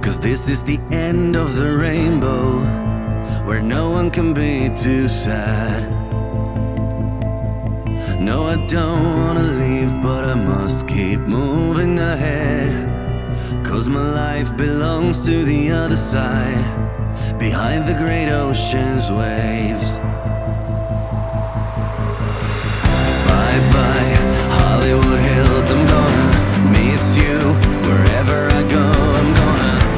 'Cause this is the end of the rainbow, where no one can be too sad. No, I don't wanna leave, but I must keep moving ahead. 'Cause my life belongs to the other side, behind the great ocean's waves. Bye bye, Hollywood Hills, I'm gonna miss you wherever